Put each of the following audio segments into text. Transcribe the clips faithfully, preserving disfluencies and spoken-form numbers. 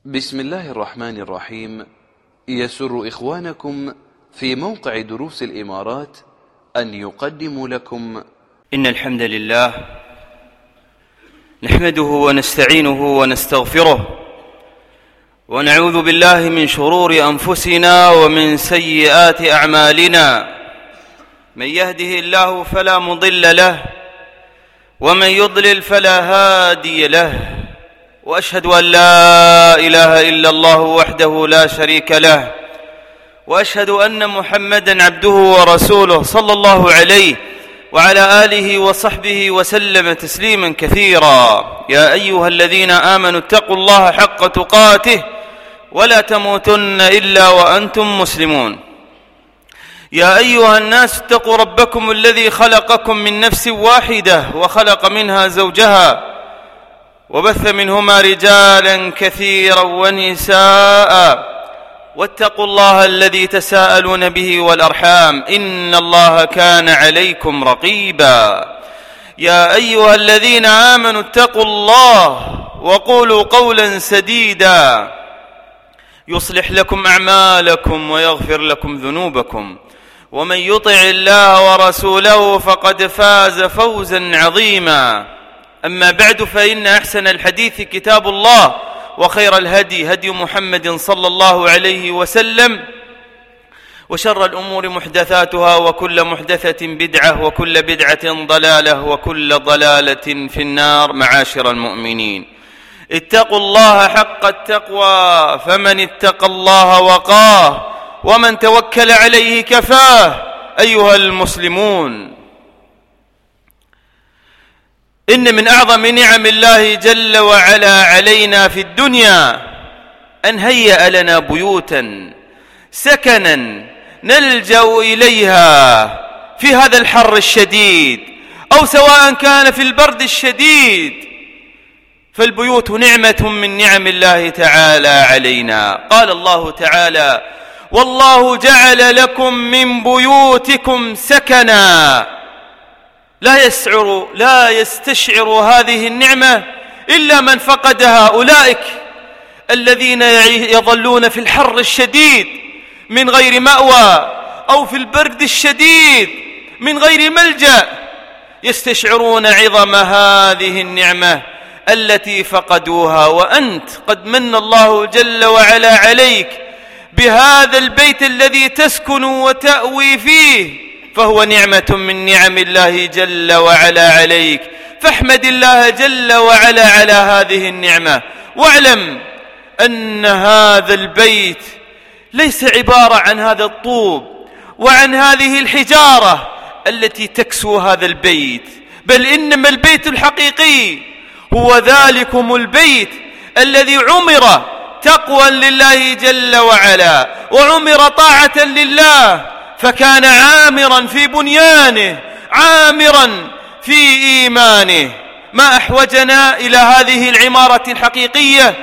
بسم الله الرحمن الرحيم. يسر إخوانكم في موقع دروس الإمارات أن يقدموا لكم إن الحمد لله نحمده ونستعينه ونستغفره ونعوذ بالله من شرور أنفسنا ومن سيئات أعمالنا. من يهده الله فلا مضل له ومن يضلل فلا هادي له، وأشهد أن لا إله إلا الله وحده لا شريك له، وأشهد أن محمدًا عبده ورسوله صلى الله عليه وعلى آله وصحبه وسلم تسليما كثيرا. يا أيها الذين آمنوا اتقوا الله حق تقاته ولا تموتن إلا وأنتم مسلمون. يا أيها الناس اتقوا ربكم الذي خلقكم من نفس واحدة وخلق منها زوجها وبث منهما رجالا كثيرا ونساء، واتقوا الله الذي تساءلون به والأرحام إن الله كان عليكم رقيبا. يا أيها الذين آمنوا اتقوا الله وقولوا قولا سديدا يصلح لكم أعمالكم ويغفر لكم ذنوبكم، ومن يطع الله ورسوله فقد فاز فوزا عظيما. أما بعد، فإن أحسن الحديث كتاب الله، وخير الهدي هدي محمد صلى الله عليه وسلم، وشر الأمور محدثاتها، وكل محدثة بدعة، وكل بدعة ضلالة، وكل ضلالة في النار. معاشر المؤمنين، اتقوا الله حق التقوى، فمن اتقى الله وقاه، ومن توكل عليه كفاه. أيها المسلمون، إن من أعظم نعم الله جل وعلا علينا في الدنيا أن هيأ لنا بيوتا سكنا نلجأ إليها في هذا الحر الشديد، أو سواء كان في البرد الشديد، فالبيوت نعمة من نعم الله تعالى علينا. قال الله تعالى: والله جعل لكم من بيوتكم سكنا. لا يسعر لا يستشعر هذه النعمة إلا من فقدها، أولئك الذين يظلون في الحر الشديد من غير مأوى، أو في البرد الشديد من غير ملجأ، يستشعرون عظم هذه النعمة التي فقدوها. وأنت قد من الله جل وعلا عليك بهذا البيت الذي تسكن وتأوي فيه، فهو نعمة من نعم الله جل وعلا عليك، فاحمد الله جل وعلا على هذه النعمة، واعلم أن هذا البيت ليس عبارة عن هذا الطوب وعن هذه الحجارة التي تكسو هذا البيت، بل إنما البيت الحقيقي هو ذلكم البيت الذي عمر تقوى لله جل وعلا، وعمر طاعة لله، فكان عامرا في بنيانه، عامرا في إيمانه. ما أحوجنا إلى هذه العمارة الحقيقية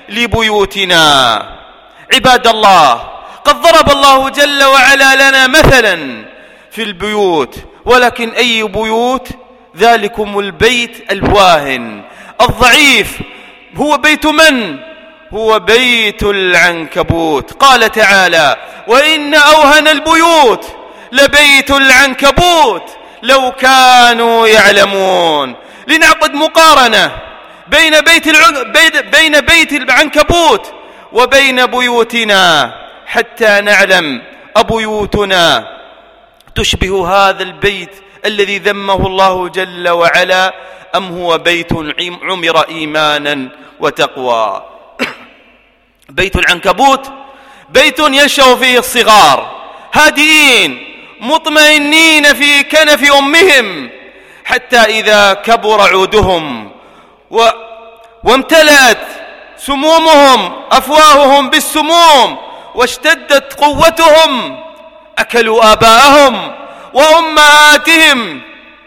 لبيوتنا. عباد الله، قد ضرب الله جل وعلا لنا مثلا في البيوت، ولكن أي بيوت؟ ذلكم البيت الواهن الضعيف. هو بيت من؟ هو بيت العنكبوت. قال تعالى: وإن أوهن البيوت لبيت العنكبوت لو كانوا يعلمون. لنعقد مقارنة بين بيت العن... بين بيت العنكبوت وبين بيوتنا حتى نعلم أبيوتنا تشبه هذا البيت الذي ذمه الله جل وعلا، أم هو بيت عمر إيمانا وتقوى؟ بيت العنكبوت بيت ينشأ فيه الصغار هادئين مطمئنين في كنف أمهم، حتى إذا كبر عودهم و... وامتلأت سمومهم أفواههم بالسموم واشتدت قوتهم، أكلوا آباءهم وأمهاتهم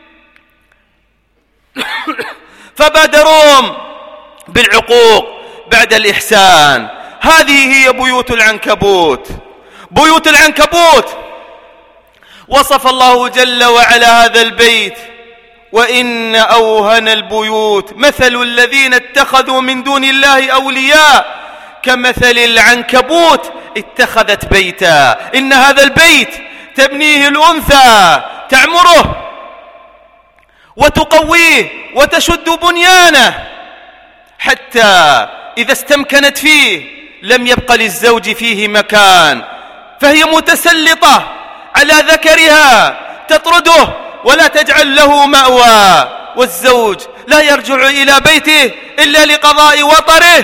فبادروهم بالعقوق بعد الإحسان. هذه هي بيوت العنكبوت. بيوت العنكبوت وصف الله جل وعلا هذا البيت: وإن أوهن البيوت مثل الذين اتخذوا من دون الله أولياء كمثل العنكبوت اتخذت بيتا. إن هذا البيت تبنيه الأنثى، تعمره وتقويه وتشد بنيانه حتى إذا استمكنت فيه لم يبق للزوج فيه مكان، فهي متسلطة على ذكرها تطرده ولا تجعل له مأوى، والزوج لا يرجع إلى بيته إلا لقضاء وطره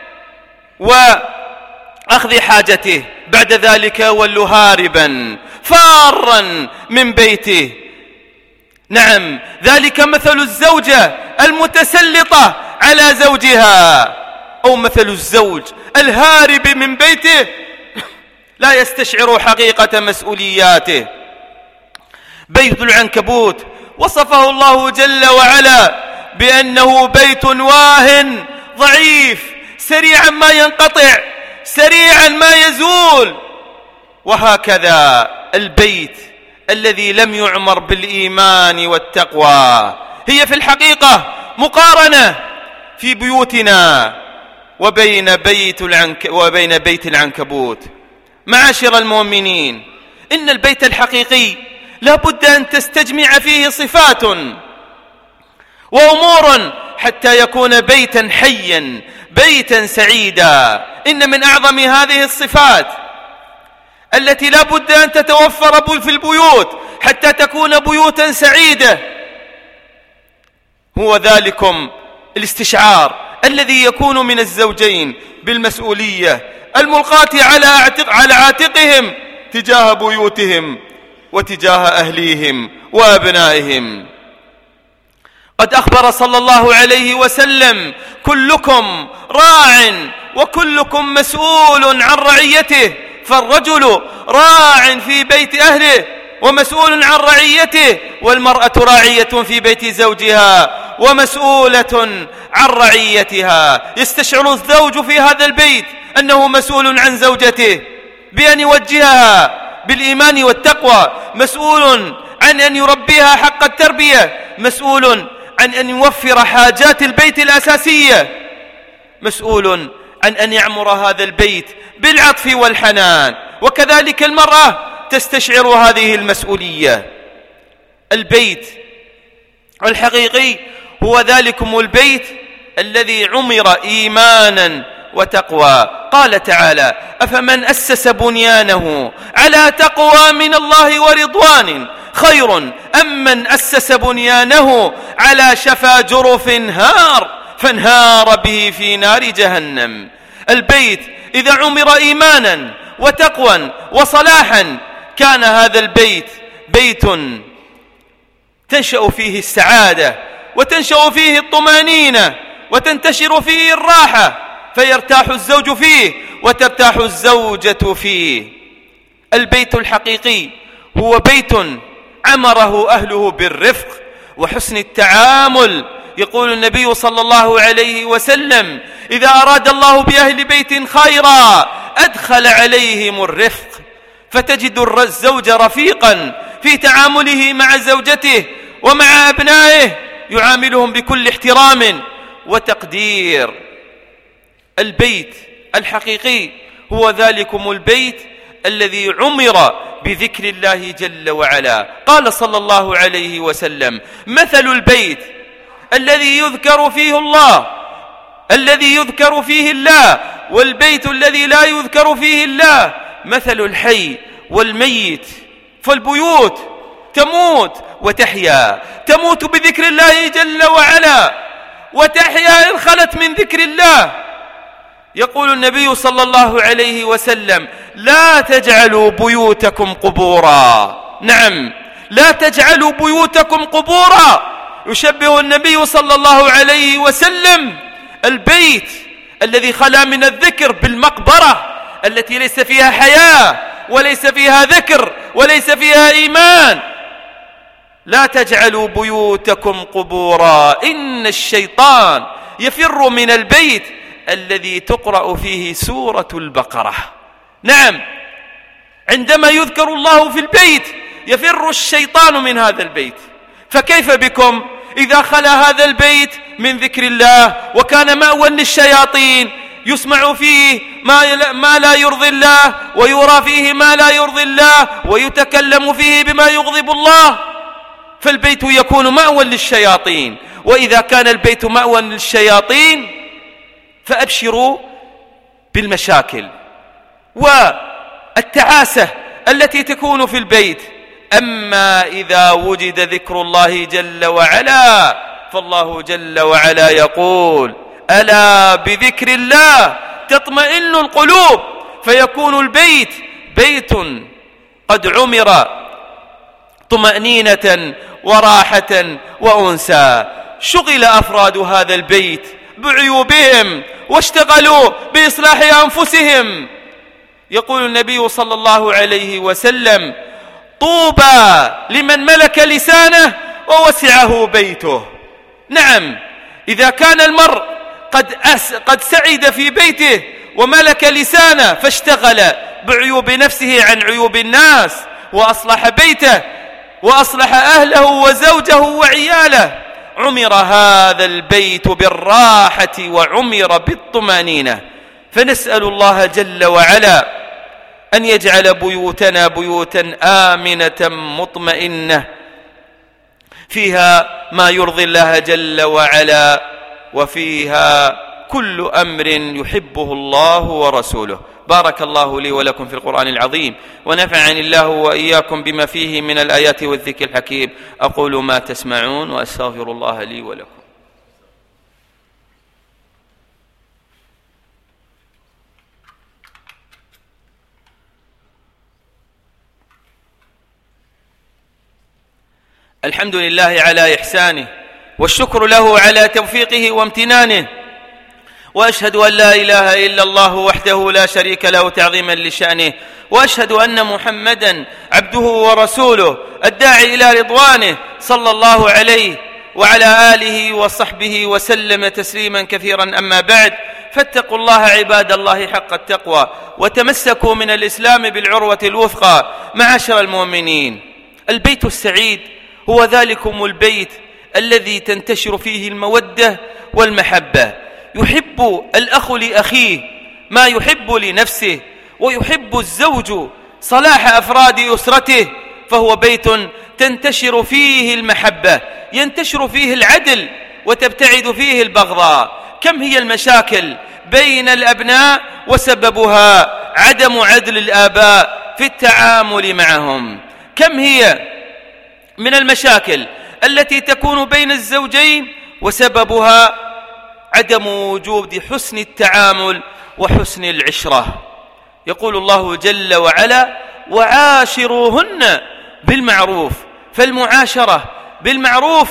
وأخذ حاجته، بعد ذلك يولى هاربا فارا من بيته. نعم، ذلك مثل الزوجة المتسلطة على زوجها، أو مثل الزوج الهارب من بيته لا يستشعر حقيقة مسؤولياته. بيت العنكبوت وصفه الله جل وعلا بأنه بيت واهن ضعيف، سريعا ما ينقطع، سريعا ما يزول. وهكذا البيت الذي لم يعمر بالإيمان والتقوى. هي في الحقيقة مقارنة في بيوتنا وبين بيت العنك وبين بيت العنكبوت. معاشر المؤمنين، إن البيت الحقيقي لا بد أن تستجمع فيه صفات وأمور حتى يكون بيتا حيا، بيتا سعيدا. إن من أعظم هذه الصفات التي لا بد أن تتوفر في البيوت حتى تكون بيوتا سعيدة هو ذلكم الاستشعار الذي يكون من الزوجين بالمسؤولية الملقاة على على عاتقهم تجاه بيوتهم وتجاه أهليهم وأبنائهم. قد أخبر صلى الله عليه وسلم: كلكم راع وكلكم مسؤول عن رعيته، فالرجل راع في بيت أهله ومسؤول عن رعيته، والمرأة راعية في بيت زوجها ومسؤولة عن رعيتها. يستشعر الزوج في هذا البيت أنه مسؤول عن زوجته بأن يوجهها بالإيمان والتقوى، مسؤول عن أن يربيها حق التربية، مسؤول عن أن يوفر حاجات البيت الأساسية، مسؤول عن أن يعمر هذا البيت بالعطف والحنان. وكذلك المرأة تستشعر هذه المسؤولية. البيت الحقيقي هو ذلكم البيت الذي عمر إيمانا وتقوى. قال تعالى: أفمن أسس بنيانه على تقوى من الله ورضوان خير أم من أسس بنيانه على شفا جرف هار فانهار به في نار جهنم. البيت إذا عمر إيمانا وتقوى وصلاحا كان هذا البيت بيت تنشأ فيه السعادة وتنشأ فيه الطمأنينة وتنتشر فيه الراحة، فيرتاح الزوج فيه وترتاح الزوجة فيه. البيت الحقيقي هو بيت عمره أهله بالرفق وحسن التعامل. يقول النبي صلى الله عليه وسلم: إذا أراد الله بأهل بيت خيرا أدخل عليهم الرفق، فتجد الزوج رفيقا في تعامله مع زوجته ومع أبنائه، يعاملهم بكل احترام وتقدير. البيت الحقيقي هو ذلكم البيت الذي عمر بذكر الله جل وعلا. قال صلى الله عليه وسلم: مثل البيت الذي يذكر فيه الله الذي يذكر فيه الله والبيت الذي لا يذكر فيه الله مثل الحي والميت. فالبيوت تموت وتحيا، تموت بذكر الله جل وعلا وتحيا إن خلت من ذكر الله. يقول النبي صلى الله عليه وسلم: لا تجعلوا بيوتكم قبورا. نعم، لا تجعلوا بيوتكم قبورا. يشبه النبي صلى الله عليه وسلم البيت الذي خلا من الذكر بالمقبرة التي ليس فيها حياة وليس فيها ذكر وليس فيها إيمان. لا تجعلوا بيوتكم قبورا، إن الشيطان يفر من البيت الذي تقرأ فيه سورة البقرة. نعم، عندما يذكر الله في البيت يفر الشيطان من هذا البيت. فكيف بكم إذا خلا هذا البيت من ذكر الله وكان مأوى للشياطين؟ يسمع فيه ما لا يرضي الله، ويرى فيه ما لا يرضي الله، ويتكلم فيه بما يغضب الله، فالبيت يكون مأوى للشياطين. وإذا كان البيت مأوى للشياطين فأبشروا بالمشاكل والتعاسة التي تكون في البيت. أما إذا وجد ذكر الله جل وعلا فالله جل وعلا يقول: ألا بذكر الله تطمئن القلوب، فيكون البيت بيت قد عمر طمأنينة وراحة وأنسى. شغل أفراد هذا البيت بعيوبهم واشتغلوا بإصلاح أنفسهم. يقول النبي صلى الله عليه وسلم: طوبى لمن ملك لسانه ووسعه بيته. نعم، إذا كان المرء قد, أس قد سعد في بيته وملك لسانه فاشتغل بعيوب نفسه عن عيوب الناس، وأصلح بيته وأصلح أهله وزوجه وعياله، عمر هذا البيت بالراحة وعمر بالطمأنينة. فنسأل الله جل وعلا أن يجعل بيوتنا بيوتا آمنة مطمئنة فيها ما يرضي الله جل وعلا، وفيها كل أمر يحبه الله ورسوله. بارك الله لي ولكم في القرآن العظيم، ونفعني الله وإياكم بما فيه من الآيات والذكر الحكيم. أقول ما تسمعون وأستغفر الله لي ولكم. الحمد لله على إحسانه، والشكر له على توفيقه وامتنانه، وأشهد أن لا إله إلا الله وحده لا شريك له تعظيما لشأنه، وأشهد أن محمدا عبده ورسوله الداعي إلى رضوانه، صلى الله عليه وعلى آله وصحبه وسلم تسليما كثيرا. أما بعد، فاتقوا الله عباد الله حق التقوى، وتمسكوا من الإسلام بالعروة الوثقى. معاشر المؤمنين، البيت السعيد هو ذلكم البيت الذي تنتشر فيه المودة والمحبة، يحب الأخ لأخيه ما يحب لنفسه، ويحب الزوج صلاح أفراد أسرته، فهو بيت تنتشر فيه المحبة، ينتشر فيه العدل وتبتعد فيه البغضاء. كم هي المشاكل بين الأبناء وسببها عدم عدل الآباء في التعامل معهم. كم هي من المشاكل التي تكون بين الزوجين وسببها عدم وجود حسن التعامل وحسن العشرة. يقول الله جل وعلا: وعاشروهن بالمعروف. فالمعاشرة بالمعروف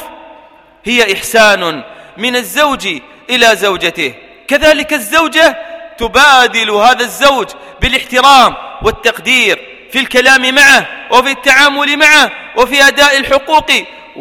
هي إحسان من الزوج إلى زوجته، كذلك الزوجة تبادل هذا الزوج بالاحترام والتقدير في الكلام معه وفي التعامل معه وفي أداء الحقوق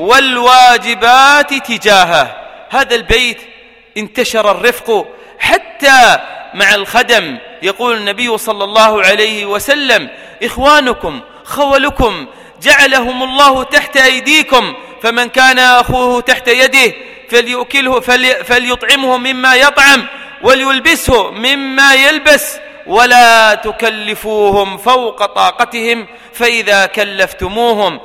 والواجبات تجاهه. هذا البيت انتشر الرفق حتى مع الخدم. يقول النبي صلى الله عليه وسلم: إخوانكم خولكم جعلهم الله تحت أيديكم، فمن كان أخوه تحت يده فليأكله فلي فليطعمه مما يطعم وليلبسه مما يلبس، ولا تكلفوهم فوق طاقتهم، فإذا كلفتموهم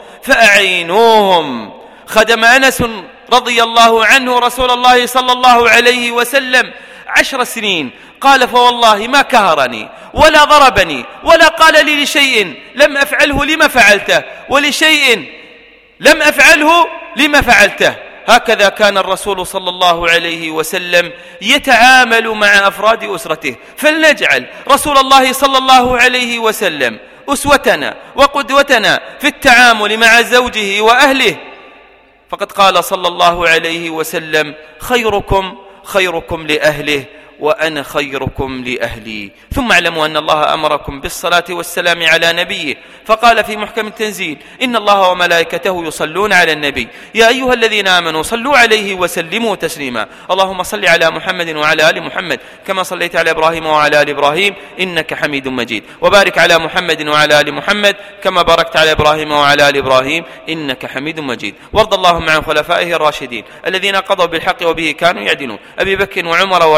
فأعينوهم. خدم أنس رضي الله عنه رسول الله صلى الله عليه وسلم عشر سنين، قال: فوالله ما كهرني ولا ضربني ولا قال لي لشيء لم أفعله لما فعلته، ولشيء لم أفعله لما فعلته. هكذا كان الرسول صلى الله عليه وسلم يتعامل مع أفراد أسرته. فلنجعل رسول الله صلى الله عليه وسلم أسوتنا وقدوتنا في التعامل مع زوجه وأهله، فقد قال صلى الله عليه وسلم: خيركم خيركم لأهله وأنا خيركم لأهلي. ثم اعلموا أن الله أمركم بالصلاة والسلام على نبيه، فقال في محكم التنزيل: إن الله وملائكته يصلون على النبي يا أيها الذين آمنوا صلوا عليه وسلموا تسليما. اللهم صل على محمد وعلى آل محمد كما صليت على إبراهيم وعلى آل إبراهيم إنك حميد مجيد، وبارك على محمد وعلى آل محمد كما باركت على إبراهيم وعلى آل إبراهيم إنك حميد مجيد. وارض اللهم عن خلفائه الراشدين الذين قضوا بالحق وبه كانوا يعدلون، أبي بكر وعمر وعثمان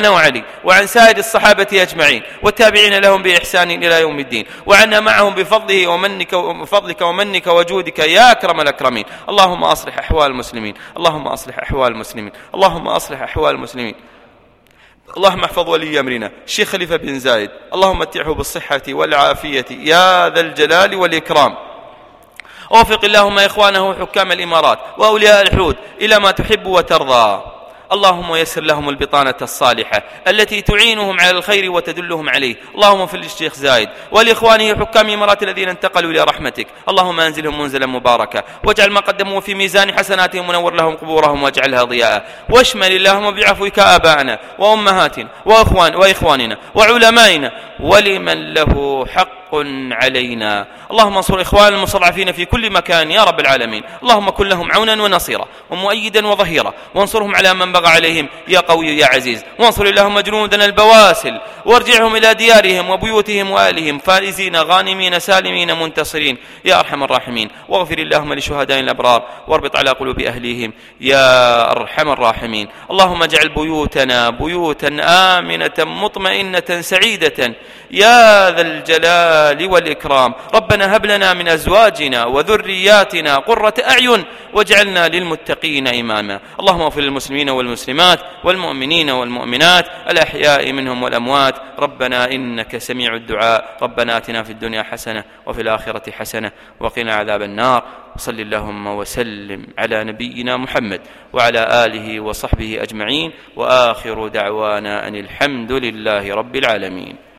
وعلي وعن سائر الصحابة أجمعين والتابعين لهم بإحسان إلى يوم الدين، وعنا معهم بفضله ومنك وفضلك ومنك وجودك يا أكرم الأكرمين. اللهم أصلح أحوال المسلمين، اللهم أصلح أحوال المسلمين، اللهم أصلح أحوال المسلمين. اللهم احفظ ولي أمرنا الشيخ خليفة بن زايد، اللهم متعه بالصحة والعافية يا ذا الجلال والإكرام. ووفق اللهم إخوانه حكام الإمارات وأولياء الحدود إلى ما تحب وترضى. اللهم يسر لهم البطانة الصالحة التي تعينهم على الخير وتدلهم عليه. اللهم اغفر للشيخ زايد ولإخوانه حكام الإمارات الذين انتقلوا إلى رحمتك. اللهم أنزلهم منزلا مباركا، واجعل ما قدموا في ميزان حسناتهم ونور لهم قبورهم واجعلها ضياء. واشمل اللهم بعفوك آباءنا وأمهاتنا وأخوان وإخواننا وعلمائنا ولمن له حق علينا. اللهم انصر إخوان المستضعفين في كل مكان يا رب العالمين. اللهم كن لهم عونا ونصيرا ومؤيدا وظهيرا، وانصرهم على من بغى عليهم يا قوي يا عزيز. وانصر اللهم جنودنا البواسل وارجعهم إلى ديارهم وبيوتهم وآلهم فائزين غانمين سالمين منتصرين يا أرحم الراحمين. واغفر اللهم لشهداء الأبرار واربط على قلوب أهليهم يا أرحم الراحمين. اللهم اجعل بيوتنا بيوتا آمنة مطمئنة سعيدة يا ذا الجلال والإكرام. ربنا هب لنا من أزواجنا وذرياتنا قرة أعين واجعلنا للمتقين إماما. اللهم اغفر للمسلمين والمسلمات والمؤمنين والمؤمنات الأحياء منهم والأموات. ربنا إنك سميع الدعاء. ربنا آتنا في الدنيا حسنة وفي الآخرة حسنة وقنا عذاب النار. وصل اللهم وسلم على نبينا محمد وعلى آله وصحبه أجمعين، وآخر دعوانا أن الحمد لله رب العالمين.